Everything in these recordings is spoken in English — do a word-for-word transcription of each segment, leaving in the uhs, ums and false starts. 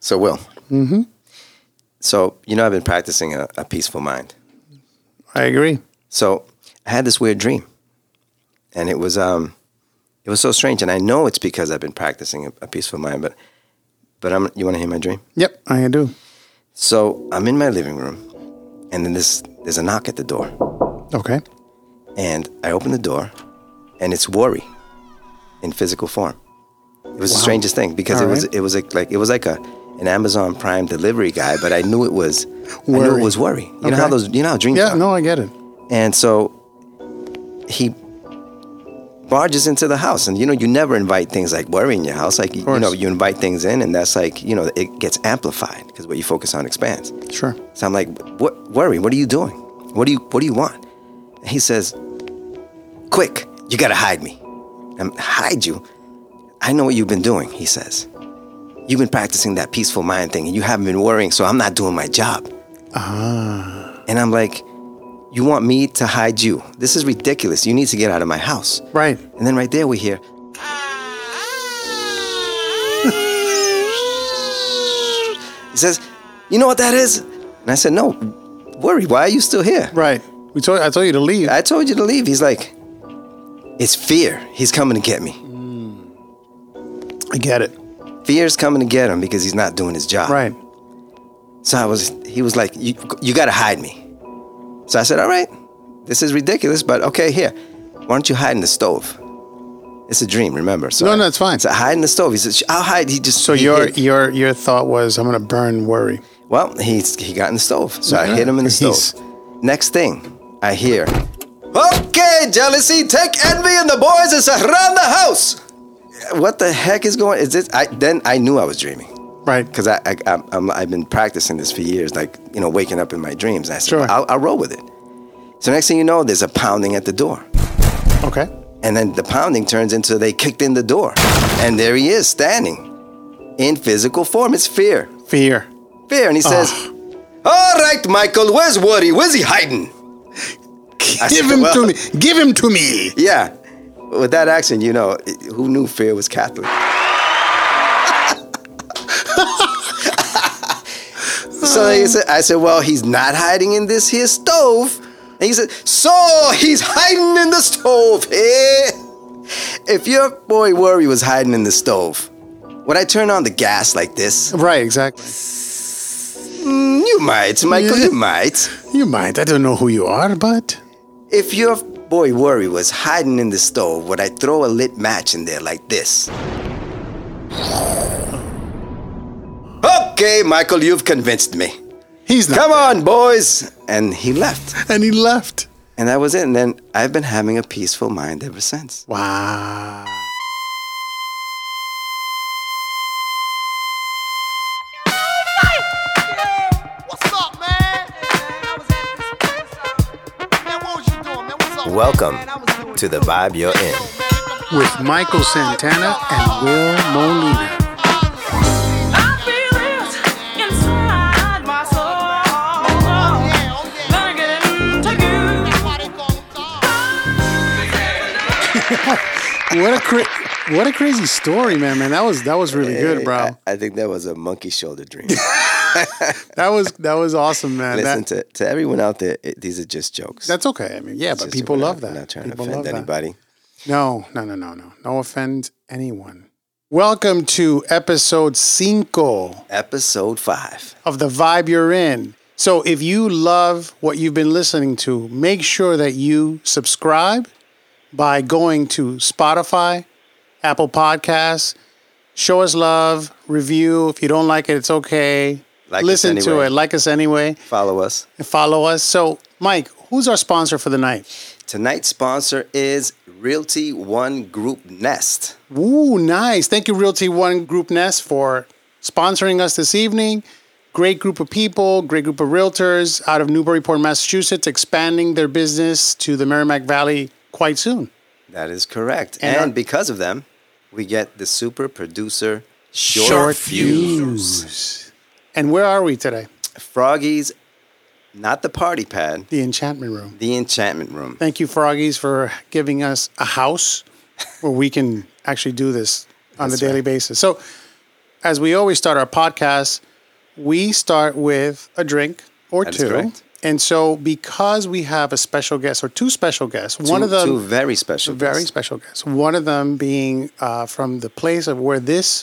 So, Will. Mm-hmm. So, you know, I've been practicing a, a peaceful mind. I agree. So, I had this weird dream. And it was um, it was so strange. And I know it's because I've been practicing a, a peaceful mind. But but I'm, you want to hear my dream? Yep, I do. So, I'm in my living room. And then this, there's a knock at the door. Okay. And I open the door. And it's Worry in physical form. It was wow. the strangest thing because All it was right. it was like, like it was like a an Amazon Prime delivery guy, but I knew it was Worry. I knew it was Worry. You okay. know how those you know how dreams Yeah, are. no, I get it. And so he barges into the house, and you know you never invite things like Worry in your house. Like you know you invite things in, and that's like you know it gets amplified because what you focus on expands. Sure. So I'm like, what Worry? What are you doing? What do you What do you want? And he says, quick, you gotta hide me. I'm hide you. I know what you've been doing, he says. You've been practicing that peaceful mind thing, and you haven't been worrying, so I'm not doing my job. Ah. And I'm like, you want me to hide you? This is ridiculous. You need to get out of my house. Right. And then right there we hear... He says, you know what that is? And I said, no, Worry, why are you still here? Right. We told I told you to leave. I told you to leave. He's like, it's fear. He's coming to get me. I get it. Fear's coming to get him because he's not doing his job. Right. So I was, he was like, you, you got to hide me. So I said, all right, this is ridiculous, but okay, here. Why don't you hide in the stove? It's a dream, remember? So no, no, it's fine. So I hide in the stove. He said, I'll hide. He just. So he your hid. your your thought was, I'm going to burn Worry. Well, he he got in the stove. So yeah, I hit him in the stove. He's... Next thing I hear, okay, jealousy, take envy and the boys and surround the house. What the heck is going? Is this? I then I knew I was dreaming, right? Because I, I I'm, I'm I've been practicing this for years, like you know, waking up in my dreams. And I said, sure. well, I'll, I'll roll with it. So next thing you know, there's a pounding at the door. Okay. And then the pounding turns into they kicked in the door, and there he is standing in physical form. It's fear. Fear. Fear, and he says, oh. "All right, Michael, where's Worry? Where's he hiding? Give said, him well, to me. Give him to me." Yeah. With that accent, you know, who knew fear was Catholic? So he said, I said, well, he's not hiding in this here stove. And he said, so he's hiding in the stove. Eh? If your boy Worry was hiding in the stove, would I turn on the gas like this? Right, exactly. Mm, you might, Michael, yeah. you might. You might. I don't know who you are, but... If your boy Worry was hiding in the stove, would I throw a lit match in there like this? Okay, Michael, you've convinced me. He's not Come there. on, boys. And he left. And he left. And that was it. And then I've been having a peaceful mind ever since. Wow. Welcome to the Vibe You're In. With Michael Santana and Will Molina. What a cra- what a crazy story, man, man. That was that was really good, bro. I, I think that was a monkey shoulder dream. that was that was awesome, man. Listen that, to to everyone out there. It, these are just jokes. That's okay. I mean, yeah, it's but people love not, that. I'm not trying people to offend anybody. That. No, no, no, no, no. No offend anyone. Welcome to episode cinco. Episode five of the Vibe You're In. So if you love what you've been listening to, make sure that you subscribe by going to Spotify, Apple Podcasts, show us love, review. If you don't like it, it's okay. Like Listen us anyway. to it. Like us anyway. Follow us. And follow us. So, Mike, who's our sponsor for the night? Tonight's sponsor is Realty One Group Nest. Ooh, nice. Thank you, Realty One Group Nest, for sponsoring us this evening. Great group of people, great group of realtors out of Newburyport, Massachusetts, expanding their business to the Merrimack Valley quite soon. That is correct. And, and our, because of them, we get the super producer Short, Short Fuse. Fuse. And where are we today? Froggy's, not the party pad. The enchantment room. The enchantment room. Thank you, Froggy's, for giving us a house where we can actually do this on That's a daily right. basis. So as we always start our podcast, we start with a drink or That is two. correct. And so because we have a special guest or two special guests, one two, of them two very special very guests. special guests. One of them being uh, from the place of where this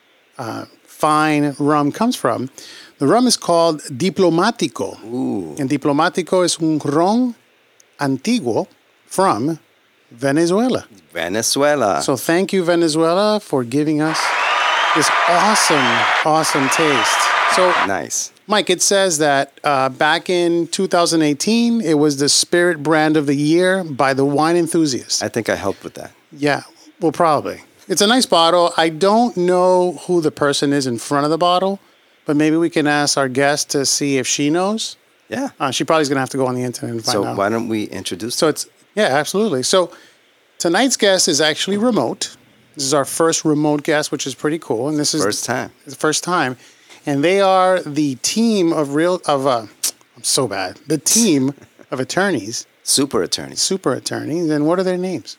uh, fine rum comes from. The rum is called Diplomático. Ooh. And Diplomático is un ron antiguo from Venezuela. Venezuela. So thank you, Venezuela, for giving us this awesome, awesome taste. So, Nice. Mike, it says that uh, back in two thousand eighteen, it was the Spirit Brand of the Year by the Wine Enthusiast. I think I helped with that. Yeah, well, probably. It's a nice bottle. I don't know who the person is in front of the bottle, but maybe we can ask our guest to see if she knows. Yeah. Uh, she probably is going to have to go on the internet and find So out. why don't we introduce So it's, yeah, absolutely. So tonight's guest is actually remote. This is our first remote guest, which is pretty cool. And this is first time? the first time. And they are the team of real, of, uh, I'm so bad, the team of attorneys, Super attorneys. super attorneys. And what are their names?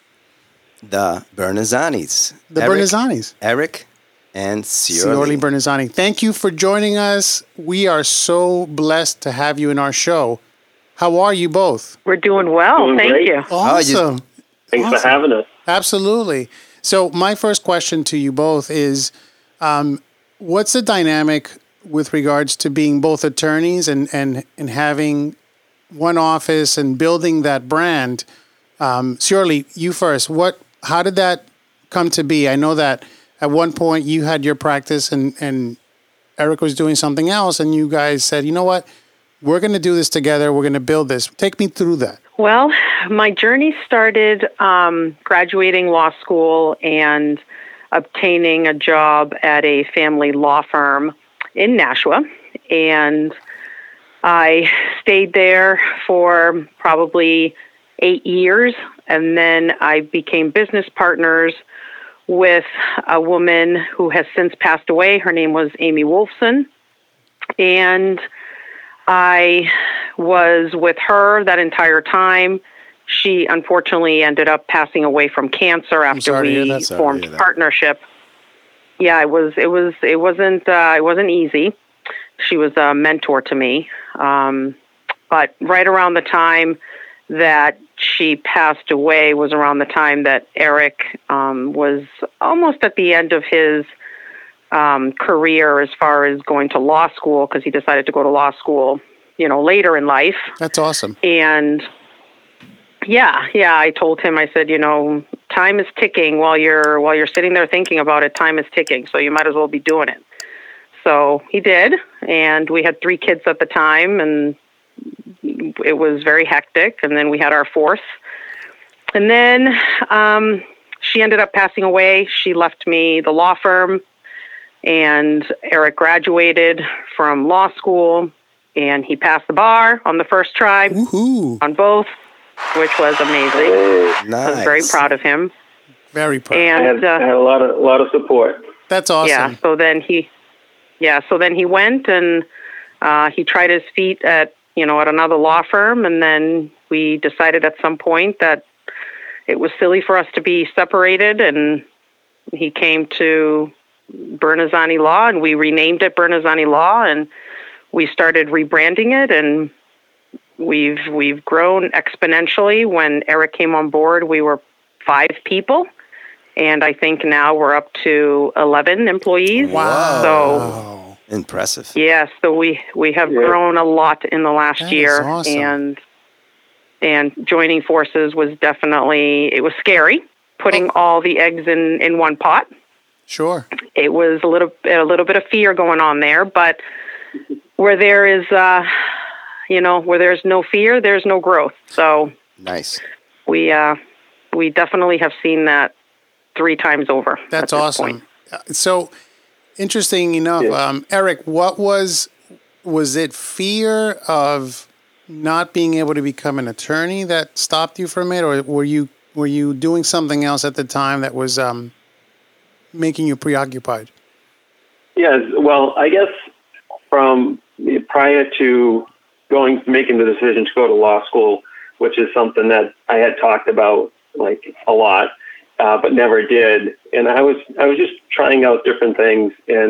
The Bernazanis. The Eric, Bernazanis. Eric and Siorli Siorli. Bernazzani. Thank you for joining us. We are so blessed to have you in our show. How are you both? We're doing well. Doing Thank great. you. Awesome. Thanks Awesome. for having us. Absolutely. So my first question to you both is, um, what's the dynamic with regards to being both attorneys and, and, and having one office and building that brand? Um, Siorli, you first. What? How did that come to be? I know that at one point you had your practice and, and Eric was doing something else, and you guys said, you know what? We're going to do this together. We're going to build this. Take me through that. Well, my journey started um, graduating law school and obtaining a job at a family law firm in Nashua. And I stayed there for probably eight years. And then I became business partners with a woman who has since passed away. Her name was Amy Wolfson. And I was with her that entire time. She unfortunately ended up passing away from cancer after sorry to hear we that. Sorry to formed hear that. partnership. Yeah, it was. It was. It wasn't. Uh, it wasn't easy. She was a mentor to me. Um, but right around the time that she passed away was around the time that Eric um, was almost at the end of his um, career as far as going to law school, because he decided to go to law school, you know, later in life. That's awesome. And yeah, yeah, I told him, I said, you know, time is ticking while you're while you're sitting there thinking about it. Time is ticking, so you might as well be doing it. So he did, and we had three kids at the time, and it was very hectic. And then we had our fourth, and then um, she ended up passing away. She left me the law firm, and Eric graduated from law school, and he passed the bar on the first try Woohoo. on both, which was amazing. Nice. I was very proud of him. Very proud. I And had, I uh, had a lot of a lot of support. That's awesome. yeah, so then he, yeah, so then he went and uh, he tried his feet at you know at another law firm, and then we decided at some point that it was silly for us to be separated, and he came to Bernazzani Law, and we renamed it Bernazzani Law, and we started rebranding it, and we've we've grown exponentially. When Eric came on board, we were five people, and I think now we're up to eleven employees. Wow. So Impressive. yeah, so we we have Yeah. grown a lot in the last That is year, awesome. and and joining forces was definitely it was scary. Putting Oh. all the eggs in, in one pot. Sure. It was a little a little bit of fear going on there, but where there is, uh, you know, where there's no fear, there's no growth. So Nice. we uh, we definitely have seen that three times over. That's at this awesome. point. Uh, So interesting enough, Yeah. um, Eric, what was was it fear of not being able to become an attorney that stopped you from it, or were you were you doing something else at the time that was um, making you preoccupied? Yes, well, I guess from prior to going making the decision to go to law school, which is something that I had talked about like a lot, uh, but never did. And I was I was just trying out different things, and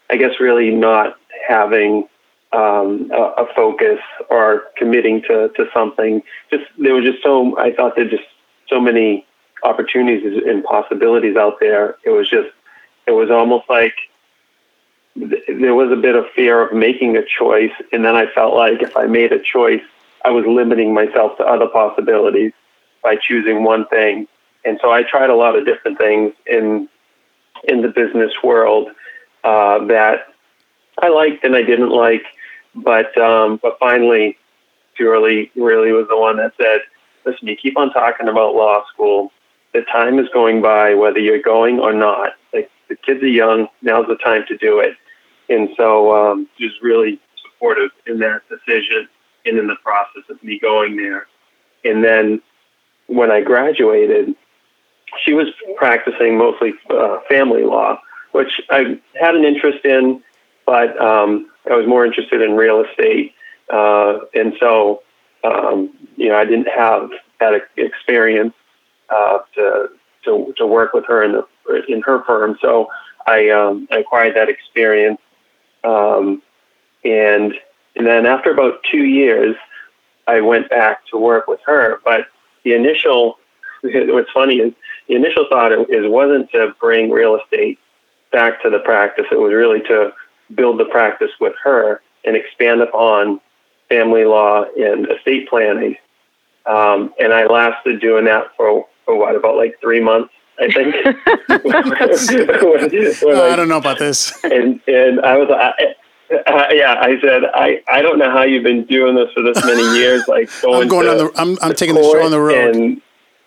I guess, really not having um, a, a focus or committing to, to something. Just there was just so I thought there were just so many opportunities and possibilities out there. It was just it was almost like th- there was a bit of fear of making a choice, and then I felt like if I made a choice, I was limiting myself to other possibilities by choosing one thing. And so I tried a lot of different things in in the business world uh, that I liked and I didn't like, but um, but finally, Purely really was the one that said, "Listen, you keep on talking about law school. The time is going by, whether you're going or not. Like the kids are young. Now's the time to do it." And so um, she was really supportive in that decision and in the process of me going there. And then when I graduated, she was practicing mostly uh, family law, which I had an interest in, but um, I was more interested in real estate. Uh, and so, um, you know, I didn't have that experience uh, to, to to work with her in the in her firm. So I, um, I acquired that experience, um, and and then after about two years, I went back to work with her. But the initial, what's funny is the initial thought is wasn't to bring real estate back to the practice. It was really to build the practice with her and expand upon family law and estate planning. Um, and I lasted doing that for, for what, about like three months, I think. when, when I, I don't know about this. And, and I was, I, uh, yeah, I said, I, I don't know how you've been doing this for this many years. Like going, I'm going to, on the, I'm, I'm taking the show on the road. And,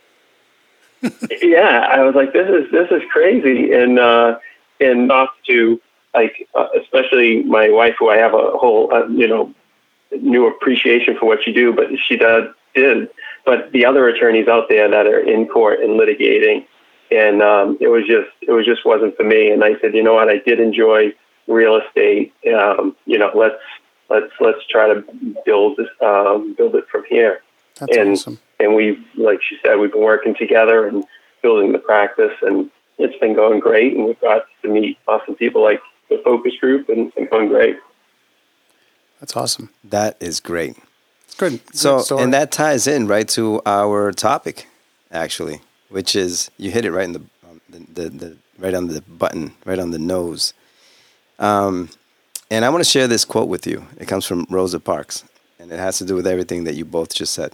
yeah, I was like, this is, this is crazy. And, uh, and off to like, uh, especially my wife, who I have a whole, uh, you know, new appreciation for what you do, but she does, did. But the other attorneys out there that are in court and litigating, and um, it was just, it was just wasn't for me. And I said, you know what, I did enjoy real estate. Um, you know, let's let's let's try to build um, build it from here. That's and awesome. and we, like she said, we've been working together and building the practice, and it's been going great. And we've got to meet awesome people like the focus group, and, and going great. That's awesome. That is great. Good. So, Good story. and that ties in right to our topic, actually, which is you hit it right in the, um, the, the, the right on the button, right on the nose. Um, and I want to share this quote with you. It comes from Rosa Parks, and it has to do with everything that you both just said.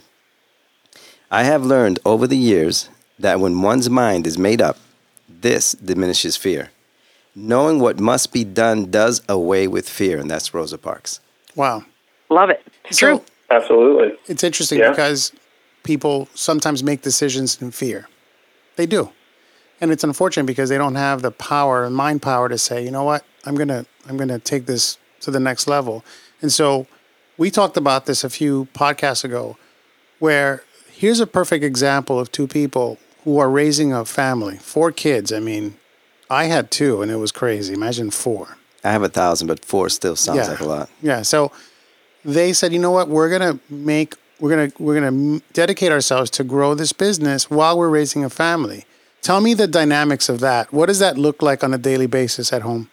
I have learned over the years that when one's mind is made up, this diminishes fear. Knowing what must be done does away with fear, and that's Rosa Parks. Wow. Love it. It's So- true. Absolutely. It's interesting Yeah. because people sometimes make decisions in fear. They do. And it's unfortunate because they don't have the power, mind power to say, you know what, I'm going to I'm going to take this to the next level. And so we talked about this a few podcasts ago, where here's a perfect example of two people who are raising a family, four kids. I mean, I had two and it was crazy. Imagine four. I have a thousand, but four still sounds Yeah. like a lot. Yeah. So they said, you know what, we're gonna make, we're gonna, we're gonna dedicate ourselves to grow this business while we're raising a family. Tell me the dynamics of that. What does that look like on a daily basis at home?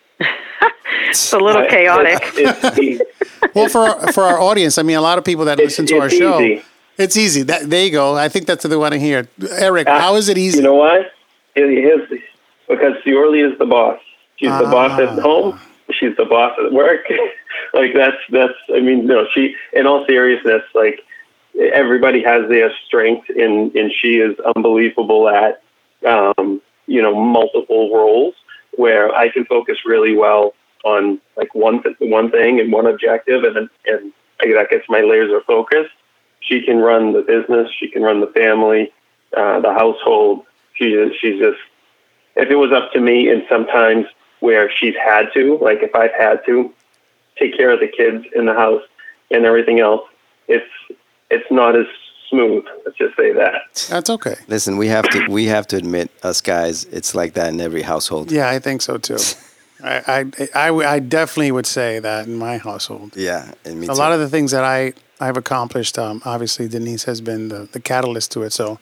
It's a little chaotic. It's, it's, Well, for our, for our audience, I mean, a lot of people that It's- listen to our it's show, easy. it's easy. That, there you go. I think that's what they want to hear. Eric, how is it easy? You know why? It is because Fiorli is the boss. She's the boss at home. She's the boss at work. Like that's that's. I mean, no. She, in all seriousness, like everybody has their strength, and and she is unbelievable at um, you know multiple roles where I can focus really well on like one th- one thing and one objective, and and that gets my laser focus. She can run the business. She can run the family, uh, the household. She she's just. If it was up to me, and sometimes where she's had to, like if I've had to take care of the kids in the house and everything else, it's it's not as smooth. Let's just say that. That's okay. Listen, we have to we have to admit, us guys, it's like that in every household. Yeah, I think so too. I, I, I, I definitely would say that in my household. Yeah, and me A too. lot of the things that I, I've accomplished, um, obviously Denise has been the, the catalyst to it. So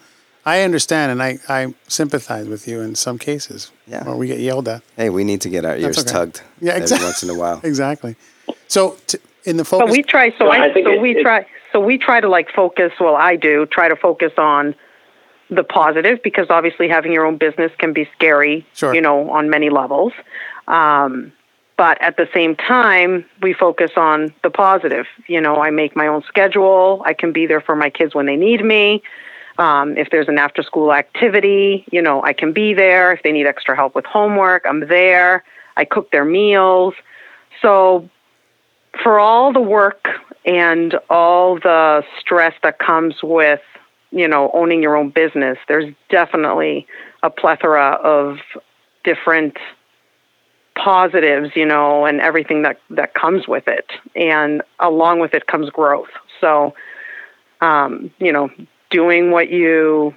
I understand, and I, I sympathize with you in some cases. Yeah. Or we get yelled at. Hey, we need to get our ears okay. tugged Yeah, every exactly. once in a while. Exactly. So t- in the focus, But we try. So No, I, I think so it- we it- try. So we try to like focus. Well, I do try to focus on the positive, because obviously having your own business can be scary. Sure. You know, on many levels. Um, but at the same time, we focus on the positive. You know, I make my own schedule. I can be there for my kids when they need me. Um, if there's an after-school activity, you know, I can be there. If they need extra help with homework, I'm there. I cook their meals. So for all the work and all the stress that comes with, you know, owning your own business, there's definitely a plethora of different positives, you know, and everything that, that comes with it. And along with it comes growth. So, um, you know, doing what you,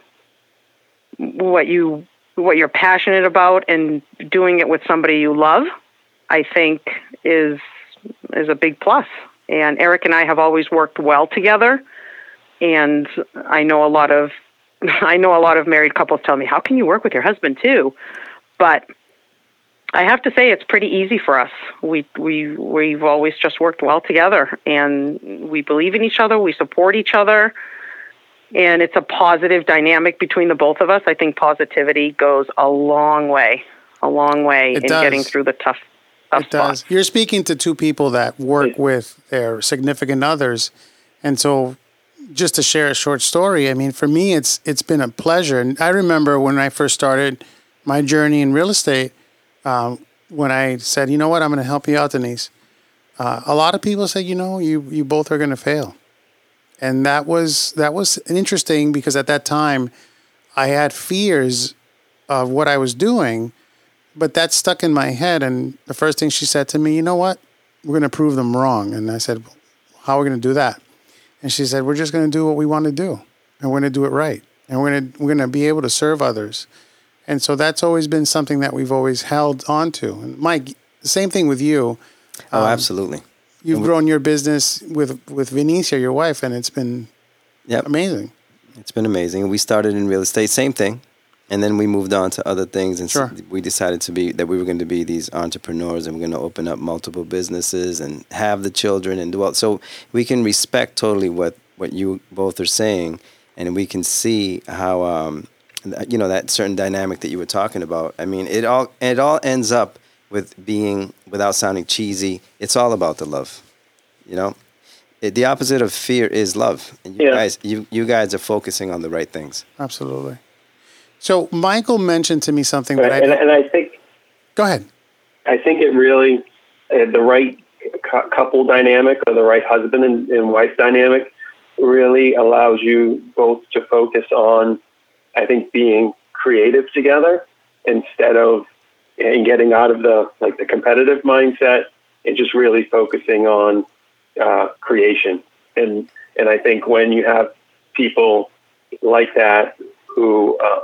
what you, what you're passionate about and doing it with somebody you love, I think is, is a big plus. And Eric and I have always worked well together. And I know a lot of, I know a lot of married couples tell me, how can you work with your husband too? But I have to say it's pretty easy for us. We, we, we've always just worked well together, and we believe in each other. We support each other. And it's a positive dynamic between the both of us. I think positivity goes a long way, a long way It in does. getting through the tough, tough it does. spots. You're speaking to two people that work with their significant others. And so just to share a short story, I mean, for me, it's it's been a pleasure. And I remember when I first started my journey in real estate, um, when I said, you know what, I'm going to help you out, Denise. Uh, a lot of people said, you know, you, you both are going to fail. And that was that was interesting, because at that time I had fears of what I was doing, but that stuck in my head. And the first thing she said to me, you know what, we're going to prove them wrong. And I said, how are we going to do that? And she said, we're just going to do what we want to do, and we're going to do it right. And we're going to we're going to be able to serve others. And so that's always been something that we've always held on to. And Mike, the same thing with you. Oh, Um, absolutely. You've grown your business with, with Vinicia, your wife, and it's been Yep. amazing. It's been amazing. We started in real estate, same thing. And then we moved on to other things, and Sure. so we decided to be that we were going to be these entrepreneurs, and we're going to open up multiple businesses and have the children and do all. So we can respect totally what, what you both are saying, and we can see how um, you know, that certain dynamic that you were talking about. I mean, it all it all ends up with being, without sounding cheesy, it's all about the love. You know, it, the opposite of fear is love, and you Yeah. guys you you guys are focusing on the right things. Absolutely. So Michael mentioned to me something Right. that And, I... and I think Go ahead. I think it really uh, the right cu- couple dynamic, or the right husband and, and wife dynamic, really allows you both to focus on, I think, being creative together instead of and getting out of the like the competitive mindset, and just really focusing on uh, creation. And and I think when you have people like that who uh,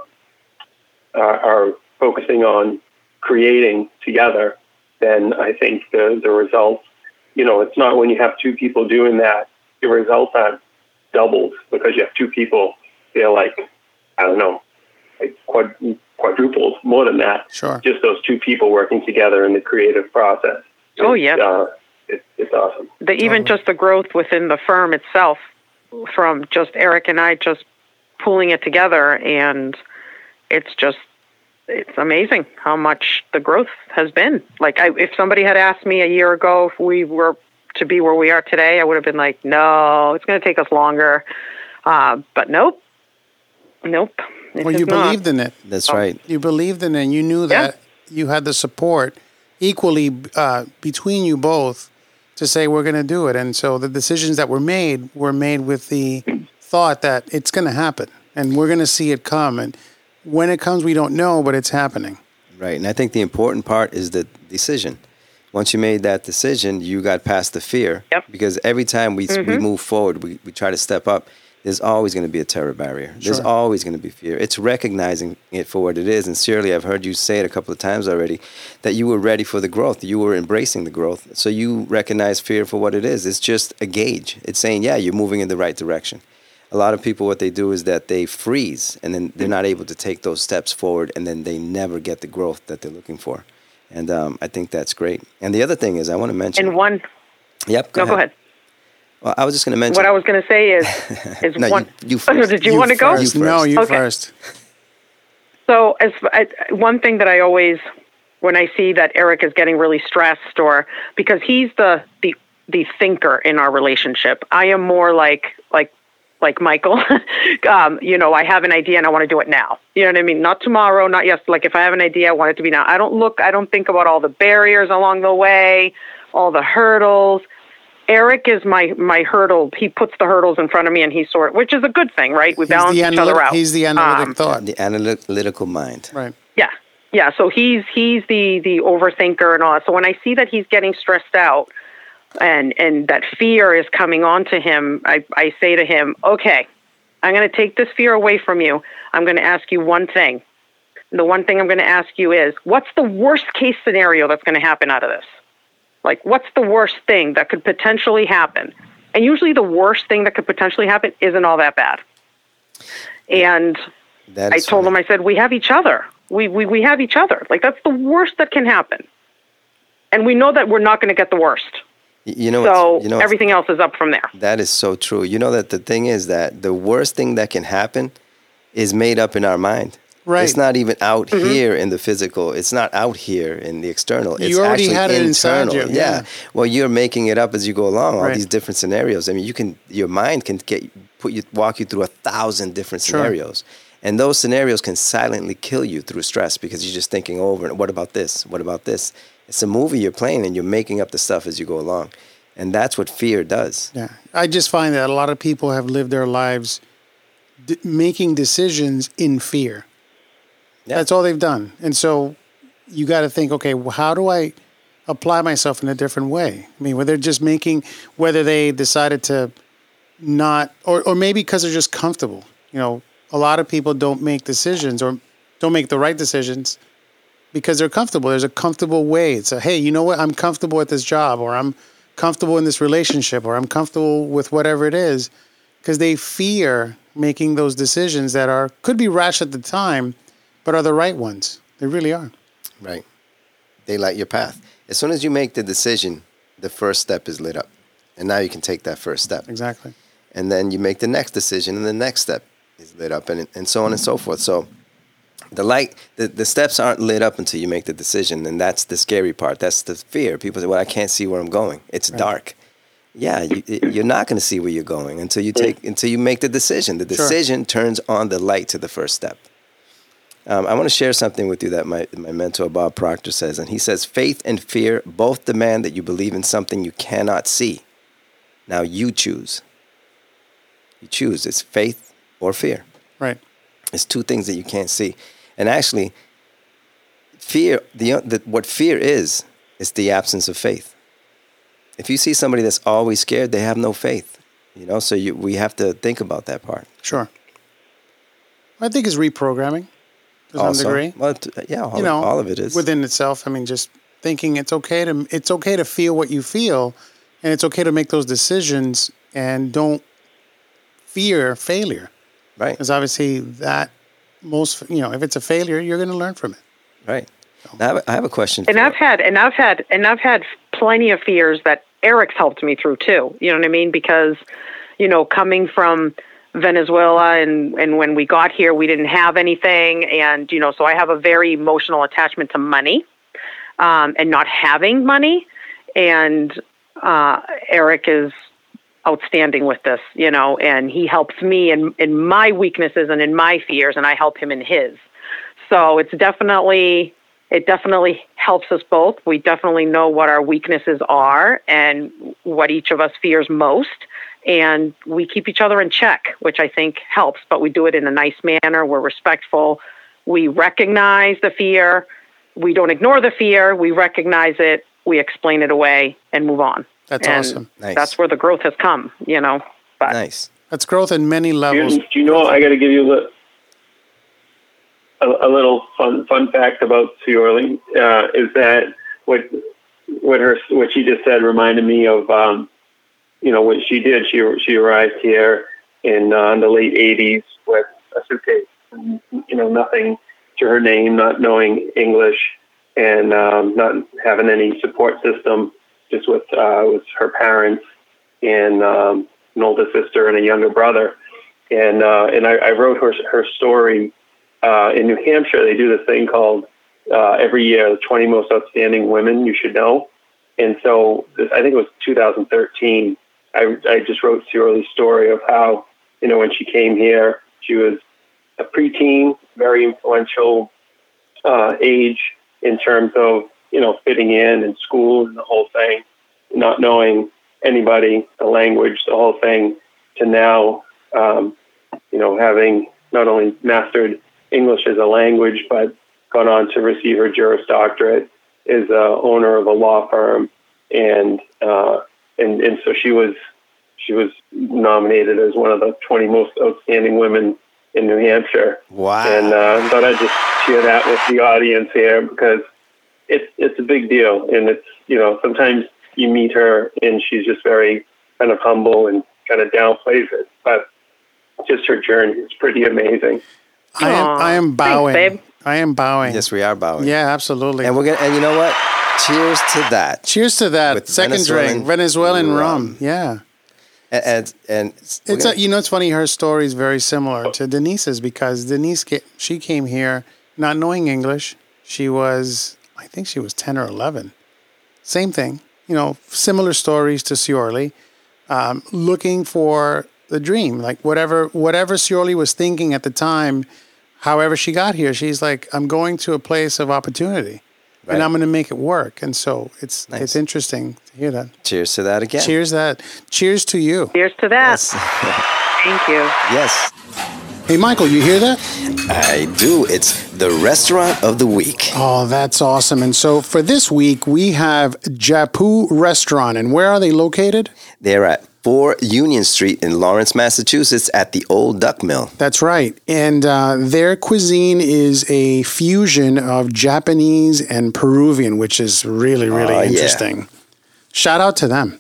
are, are focusing on creating together, then I think the the results, you know, it's not when you have two people doing that, the results are doubled, because you have two people, they're like, I don't know, like quad, quadrupled, more than that. Sure. Just those two people working together in the creative process. Oh, It's, yeah. Uh, it, it's awesome. The, even Totally. just the growth within the firm itself, from just Eric and I just pulling it together, and it's just, it's amazing how much the growth has been. Like, I, if somebody had asked me a year ago if we were to be where we are today, I would have been like, no, it's going to take us longer. Uh, but nope, nope. it Well, has you not. believed in it. That's Oh. right. You believed in it, and you knew that you had the support equally uh, between you both to say, we're going to do it. And so the decisions that were made were made with the thought that it's going to happen, and we're going to see it come. And when it comes, we don't know, but it's happening. Right. And I think the important part is the decision. Once you made that decision, you got past the fear. Yep. Because every time we we move forward, we, we try to step up, there's always going to be a terror barrier. There's Sure. always going to be fear. It's recognizing it for what it is. And Shirley, I've heard you say it a couple of times already, that you were ready for the growth. You were embracing the growth. So you recognize fear for what it is. It's just a gauge. It's saying, yeah, you're moving in the right direction. a lot of people, what they do is that they freeze, and then they're not able to take those steps forward, and then they never get the growth that they're looking for. And um, I think that's great. And the other thing is, I want to mention. And one. Yep. Go no, ahead. go ahead. Well, I was just going to mention. What I was going to say is, is no, one. You, you first. Did you, you want to go? You first. No, you okay. first. So, as I, one thing that I always, when I see that Eric is getting really stressed, or because he's the the the thinker in our relationship, I am more like like like Michael. um, you know, I have an idea and I want to do it now. You know what I mean? Not tomorrow, not yes. Like if I have an idea, I want it to be now. I don't look. I don't think about all the barriers along the way, all the hurdles. Eric is my, my hurdle. He puts the hurdles in front of me, and he sort, which is a good thing, right? We He's balance the each analytic, other out. He's the analytic Um, thought. The analytical mind. Right. Yeah, yeah. So he's he's the the overthinker and all that. So when I see that he's getting stressed out, and and that fear is coming onto him, I I say to him, okay, I'm going to take this fear away from you. I'm going to ask you one thing. And the one thing I'm going to ask you is, what's the worst case scenario that's going to happen out of this? Like, what's the worst thing that could potentially happen? And usually the worst thing that could potentially happen isn't all that bad. And That I is told funny. him, I said, we have each other. We, we, we have each other. Like, that's the worst that can happen. And we know that we're not going to get the worst. Y- You know, So what's- you know, everything else is up from there. that is so true. You know that the thing is that the worst thing that can happen is made up in our mind. Right. It's not even out Mm-hmm. here in the physical. It's not out here in the external. It's You already actually had it inside internal. you, Yeah. yeah. Well, you're making it up as you go along. All Right. these different scenarios. I mean, you can. Your mind can get put you walk you through a thousand different Sure. scenarios, and those scenarios can silently kill you through stress because you're just thinking over. And what about this? What about this? It's a movie you're playing, and you're making up the stuff as you go along, and that's what fear does. Yeah. I just find that a lot of people have lived their lives d- making decisions in fear. Yeah. That's all they've done. And so you got to think, okay, well, how do I apply myself in a different way? I mean, whether they're just making, whether they decided to not, or, or maybe because they're just comfortable. You know, a lot of people don't make decisions or don't make the right decisions because they're comfortable. There's a comfortable way. It's a, hey, you know what? I'm comfortable at this job, or I'm comfortable in this relationship, or I'm comfortable with whatever it is, because they fear making those decisions that are, could be rash at the time, but are the right ones. They really are. Right. They light your path. As soon as you make the decision, the first step is lit up. And now you can take that first step. Exactly. And then you make the next decision, and the next step is lit up, and, and so on and so forth. So the light, the, the steps aren't lit up until you make the decision, and that's the scary part. That's the fear. People say, well, I can't see where I'm going. It's Right. dark. Yeah, you, you're not going to see where you're going until you take until you make the decision. The Sure. decision turns on the light to the first step. Um, I want to share something with you that my, my mentor, Bob Proctor, says. And he says, faith and fear both demand that you believe in something you cannot see. Now you choose. You choose. It's faith or fear. Right. It's two things that you can't see. And actually, fear, the, the what fear is, is the absence of faith. If you see somebody that's always scared, they have no faith. You know, so you, we have to think about that part. Sure. I think it's reprogramming to some Also, degree. well, t- yeah, all, you know, all of it is. within itself. I mean, just thinking it's okay to it's okay to feel what you feel, and it's okay to make those decisions, and don't fear failure. Right, Because obviously that most you know, if it's a failure, you're going to learn from it. right. Now, I, have a, I have a question. And for- I've had, and I've had, and I've had plenty of fears that Eric's helped me through too. You know what I mean? Because, you know, coming from Venezuela, and, and when we got here, we didn't have anything. And, you know, so I have a very emotional attachment to money, um, and not having money. And, uh, Eric is outstanding with this, you know, and he helps me in, in my weaknesses and in my fears, and I help him in his. So it's definitely, it definitely helps us both. We definitely know what our weaknesses are and what each of us fears most. And we keep each other in check, which I think helps, but we do it in a nice manner. We're respectful. We recognize the fear. We don't ignore the fear. We recognize it. We explain it away and move on. That's And awesome. Nice. That's where the growth has come, you know. But Nice. That's growth in many Do levels. you, do you know, I got to give you a, li- a, a little fun fun fact about Ciorli, uh, is that what what her what she just said reminded me of, um, you know, what she did. She she arrived here in uh, the late eighties with a suitcase, you know, nothing to her name, not knowing English, and um, not having any support system, just with uh, with her parents and um, an older sister and a younger brother. And uh, and I, I wrote her her story uh, in New Hampshire. They do this thing called uh, every year the twenty most outstanding women you should know. And so this, I think it was two thousand thirteen. I I just wrote Ciorly's story of how, you know, when she came here, she was a preteen, very influential uh, age in terms of, you know, fitting in in school and the whole thing, not knowing anybody, the language, the whole thing, to now, um, you know, having not only mastered English as a language, but gone on to receive her Juris Doctorate, is a owner of a law firm, and uh, and and so she was she was nominated as one of the twenty most outstanding women in New Hampshire. Wow! And uh, thought I'd just share that with the audience here, because it's it's a big deal, and it's, you know, sometimes you meet her and she's just very kind of humble and kind of downplays it, but just her journey is pretty amazing. I am I am bowing. Thanks, babe. I am bowing. Yes, we are bowing. Yeah, absolutely. And we're gonna. And you know what? Cheers to that. Cheers to that. With Second Venezuelan drink, Venezuelan rum. rum. Yeah. And and, and we're It's gonna- a, you know, it's funny. Her story is very similar to Denise's, because Denise ca- she came here not knowing English. She was, I think, she was ten or eleven. Same thing. You know, similar stories to Ciorly. Um, looking for the dream, like whatever whatever Ciorly was thinking at the time. However she got here, she's like, I'm going to a place of opportunity, Right. and I'm going to make it work. And so it's Nice. it's interesting to hear that. cheers to that again. Cheers that. Cheers to you. Here's to that. Yes. Thank you. Yes, Hey, Michael, you hear that? I do. It's the restaurant of the week. Oh, that's awesome. And so for this week, we have Japu Restaurant. And where are they located? They're at four Union Street in Lawrence, Massachusetts, at the Old Duck Mill. That's right. And uh, their cuisine is a fusion of Japanese and Peruvian, which is really, really Oh, yeah. interesting. Shout out to them.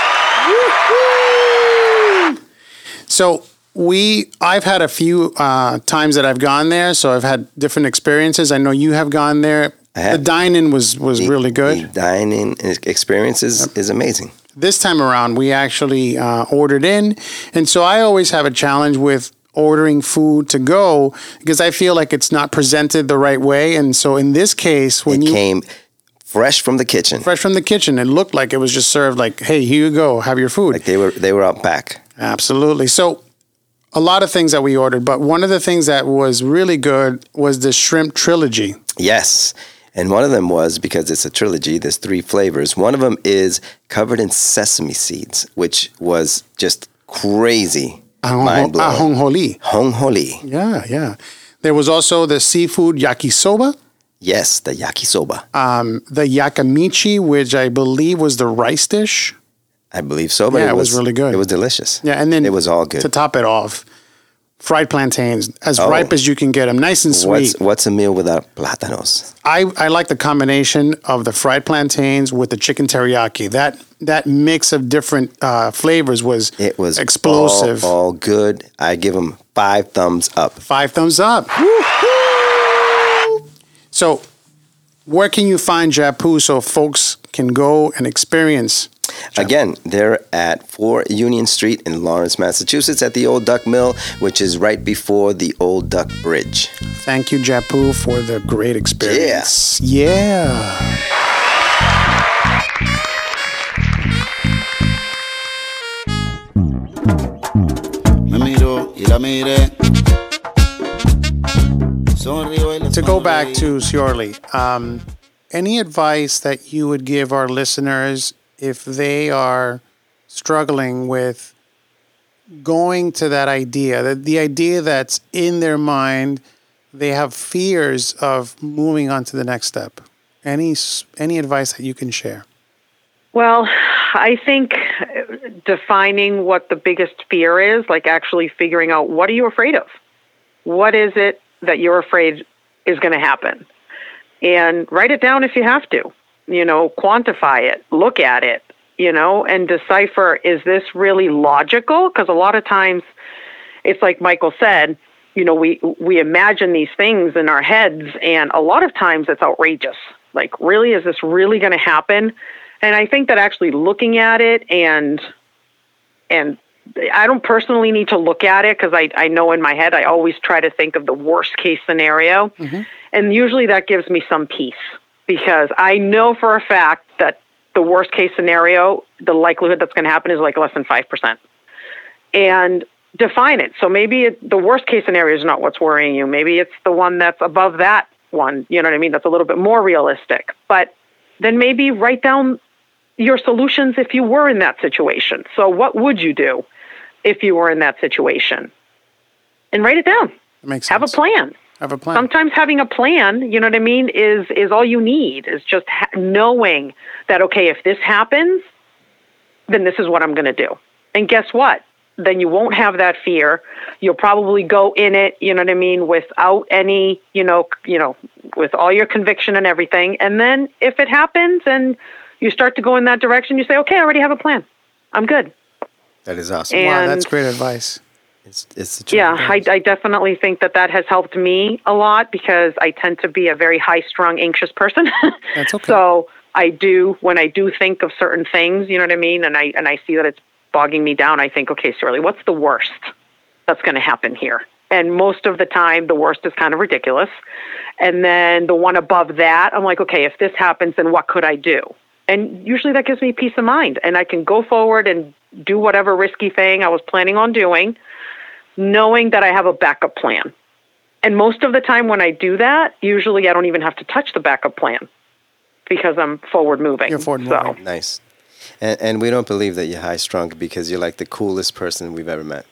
So we, I've had a few uh, times that I've gone there, so I've had different experiences. I know you have gone there. I have. The dine-in was, was really good. The dining experience is, is amazing. This time around, we actually uh, ordered in. And so I always have a challenge with ordering food to go, because I feel like it's not presented the right way. And so in this case, when It you came fresh from the kitchen. fresh from the kitchen, it looked like it was just served like, hey, here you go, have your food. Like they were they were out back. Absolutely. So a lot of things that we ordered, but one of the things that was really good was the shrimp trilogy. Yes. And one of them was, because it's a trilogy, there's three flavors. One of them is covered in sesame seeds, which was just crazy. Mind blowing. Ajonjoli. Hongholi. Yeah, yeah. There was also the seafood yakisoba, Yes, the yakisoba. um, the yakamichi, which I believe was the rice dish. I believe so, but Yeah, it it was, was really good. It was delicious. Yeah, and then it was all good. To top it off, fried plantains, as Oh. ripe as you can get them, nice and sweet. What's what's a meal without plátanos? I, I like the combination of the fried plantains with the chicken teriyaki. That that mix of different uh, flavors was It was explosive. All, all good. I give them five thumbs up. Five thumbs up. So, where can you find Japu so folks can go and experience? Again, they're at four Union Street in Lawrence, Massachusetts, at the Old Duck Mill, which is right before the Old Duck Bridge. Thank you, Japu, for the great experience. Yeah. Me miro y la miré. Sonrío y le To go back sonreí. to Ciorly, um, any advice that you would give our listeners if they are struggling with going to that idea, the, the idea that's in their mind, they have fears of moving on to the next step? Any s- any advice that you can share? Well, I think defining what the biggest fear is, like actually figuring out what are you afraid of? What is it that you're afraid is going to happen? And write it down if you have to. You know, quantify it, look at it, you know, and decipher, is this really logical? Because a lot of times it's like Michael said, you know, we, we imagine these things in our heads, and a lot of times it's outrageous. Like, really, is this really going to happen? And I think that actually looking at it, and and I don't personally need to look at it, because I, I know in my head I always try to think of the worst case scenario. Mm-hmm. And usually that gives me some peace, because I know for a fact that the worst case scenario, the likelihood that's going to happen is like less than five percent. And define it. So maybe it, the worst case scenario is not what's worrying you. Maybe it's the one that's above that one, you know what I mean? That's a little bit more realistic. But then maybe write down your solutions if you were in that situation. So what would you do if you were in that situation? And write it down. That makes sense. Have a plan. Have a plan. Sometimes having a plan, you know what I mean, is is all you need. Is just ha- knowing that, okay, if this happens, then this is what I'm going to do. And guess what? Then you won't have that fear. You'll probably go in it, you know what I mean, without any, you know, you know, with all your conviction and everything. And then if it happens and you start to go in that direction, you say, okay, I already have a plan. I'm good. That is awesome. And wow, that's great advice. It's, it's the truth. Yeah, I, I definitely think that that has helped me a lot, because I tend to be a very high-strung, anxious person. That's okay. So I do, when I do think of certain things, you know what I mean, and I and I see that it's bogging me down, I think, okay, Shirley, what's the worst that's going to happen here? And most of the time, the worst is kind of ridiculous. And then the one above that, I'm like, okay, if this happens, then what could I do? And usually that gives me peace of mind. And I can go forward and do whatever risky thing I was planning on doing, knowing that I have a backup plan. And most of the time when I do that, usually I don't even have to touch the backup plan, because I'm forward moving. You're forward moving. So. Nice. And, and we don't believe that you're high-strung, because you're like the coolest person we've ever met.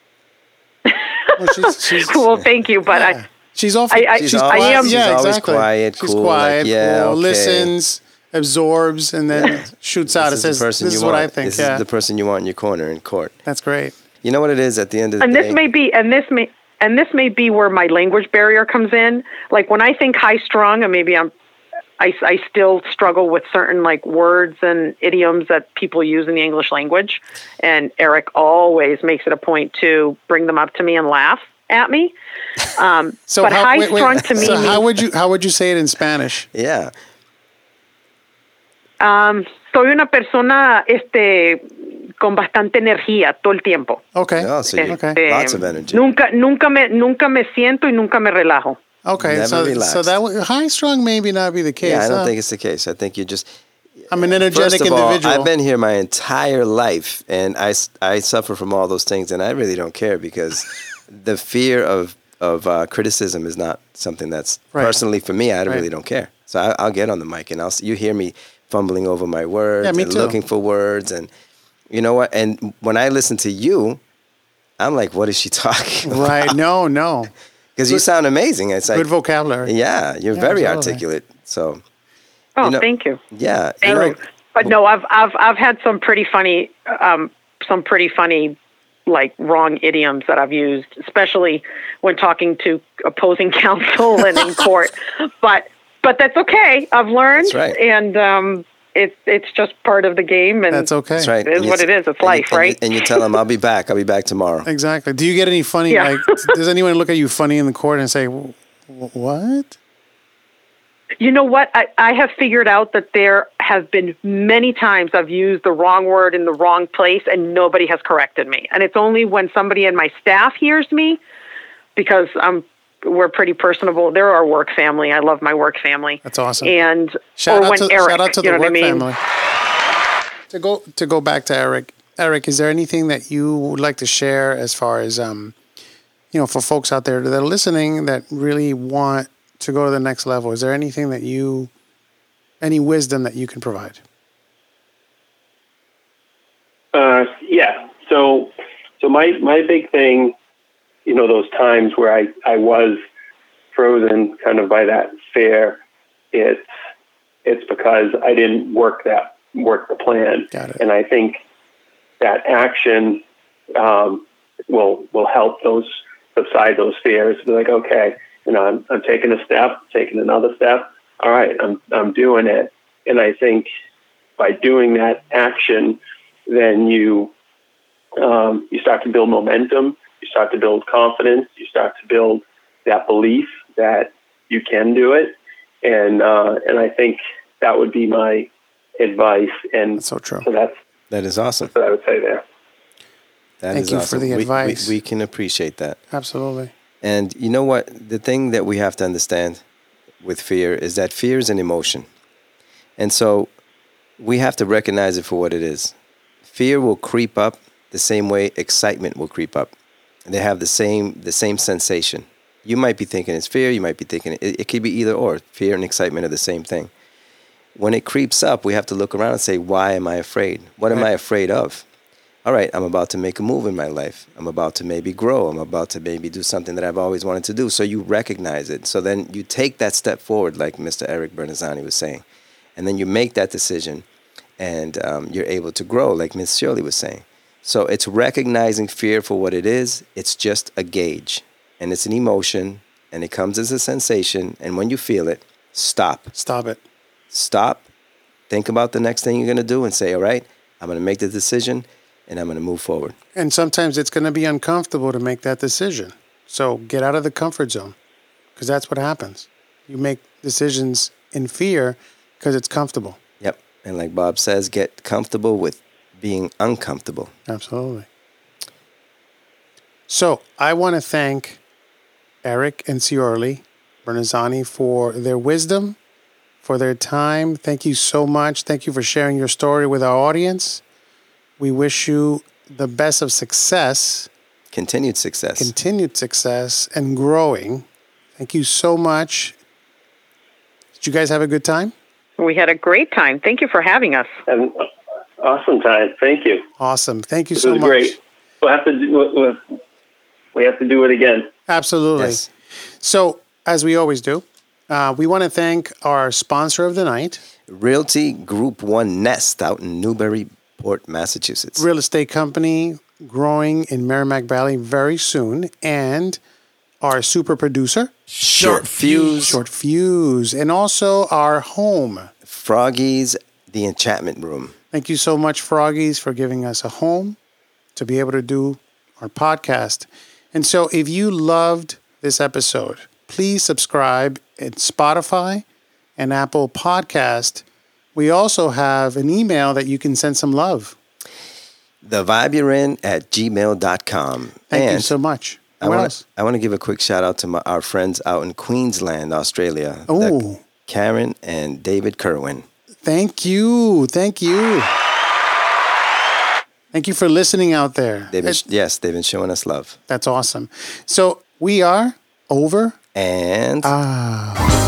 Well, she's, she's, Well, thank you, but yeah. I, she's off. I, I, She's she's always, I am. she's yeah, always exactly. quiet, She's cool. quiet, like, yeah, cool, okay. listens, absorbs, and then shoots out. This It is the says, person "This you is what want. I think." This yeah, is the person you want in your corner in court. that's great. You know what it is at the end of the and day? this may be, and this may, and this may be where my language barrier comes in. Like when I think high strung, and maybe I'm, I, I still struggle with certain like words and idioms that people use in the English language. And Eric always makes it a point to bring them up to me and laugh at me. Um, So but how, high wait, wait, strung to me so means, how would you how would you say it in Spanish? Yeah. um, soy una persona este, con bastante energía todo el tiempo. Okay. Oh, so you Okay. lots of energy. Nunca, nunca me, nunca me siento y nunca me relajo. Okay. Never so relaxed. so that would, high strung maybe not be the case. Yeah, I don't huh? think it's the case. I think you just... I'm an energetic First of all, individual. I've been here my entire life, and I, s- I suffer from all those things, and I really don't care, because the fear of, of uh, criticism is not something that's, Right. personally for me, I Right. really don't care. So I, I'll get on the mic, and I'll s- you hear me fumbling over my words Yeah, me and too. looking for words, and you know what? And when I listen to you, I'm like, what is she talking about? Right. No, no. Because you sound amazing. It's like, Good vocabulary. yeah, you're Yeah, very absolutely. articulate. So, Oh, You know- thank you. yeah. Thank you you. know, But no, I've I've I've had some pretty funny, um, some pretty funny, like wrong idioms that I've used, especially when talking to opposing counsel and in court. But but that's okay. I've learned, That's right. and um, it's it's just part of the game, and That's okay. That's right. It is And you what s- it is. It's and you- life, and you- right? And you tell them, I'll be back. I'll be back tomorrow. Exactly. Do you get any funny? Yeah. Like, does anyone look at you funny in the court and say, "Wh- "What?" You know what? I, I have figured out that there have been many times I've used the wrong word in the wrong place and nobody has corrected me. And it's only when somebody in my staff hears me, because I'm we're pretty personable. They're our work family. I love my work family. That's awesome. And Shout or out when to Eric, shout out to you the know what work I mean? family. To go to go back to Eric. Eric, is there anything that you would like to share as far as um, you know, for folks out there that are listening that really want to go to the next level? Is there anything that you, any wisdom that you can provide? Uh, yeah. So, so my, my big thing, you know, those times where I, I was frozen kind of by that fear, it's, it's because I didn't work that, work the plan. Got it. And I think that action, um, will, will help those subside those fears. Be like, okay, you know, I'm, I'm taking a step, taking another step. All right, I'm, I'm doing it. And I think by doing that action, then you, um, you start to build momentum, you start to build confidence, you start to build that belief that you can do it. And uh, and I think that would be my advice. And That's so true. So that's, That is awesome. that's what I would say there. That Thank is you for awesome. the We- advice. We, we can appreciate that. Absolutely. And you know what? The thing that we have to understand with fear is that fear is an emotion. And so we have to recognize it for what it is. Fear will creep up the same way excitement will creep up. They have the same the same sensation. You might be thinking it's fear, you might be thinking it, it could be either or. Fear and excitement are the same thing. When it creeps up, we have to look around and say, why am I afraid? What am I afraid of? All right, I'm about to make a move in my life. I'm about to maybe grow. I'm about to maybe do something that I've always wanted to do. So you recognize it. So then you take that step forward, like Mister Eric Bernazzani was saying. And then you make that decision, and um, you're able to grow, like Miss Shirley was saying. So it's recognizing fear for what it is. It's just a gauge, and it's an emotion, and it comes as a sensation. And when you feel it, stop. Stop it. Stop. Think about the next thing you're going to do and say, all right, I'm going to make the decision, and I'm going to move forward. And sometimes it's going to be uncomfortable to make that decision. So get out of the comfort zone, because that's what happens. You make decisions in fear because it's comfortable. Yep. And like Bob says, get comfortable with being uncomfortable. Absolutely. So I want to thank Eric and Ciorli Bernazzani for their wisdom, for their time. Thank you so much. Thank you for sharing your story with our audience. We wish you the best of success, Continued success. continued success, and growing. Thank you so much. Did you guys have a good time? We had a great time. Thank you for having us. And awesome time. Thank you. Awesome. Thank you This so was much. great. We'll have to do, we'll, we have to do it again. Absolutely. Yes. So, as we always do, uh, we want to thank our sponsor of the night, Realty Group One Nest out in Newburyport, Massachusetts. real estate company growing in Merrimack Valley very soon, and our super producer, Short Fuse. Short Fuse, and also our home. Froggy's The Enchantment Room. Thank you so much, Froggies, for giving us a home to be able to do our podcast. And so if you loved this episode, please subscribe at Spotify and Apple Podcast. We also have an email that you can send some love. The Vibe You're In at gmail dot com. Thank and you so much. I What want else? to I want to give a quick shout out to my, our friends out in Queensland, Australia. Oh. That- Karen and David Kerwin. Thank you. Thank you. Thank you for listening out there. They've been, It- yes, they've been showing us love. That's awesome. So we are over. And Ah.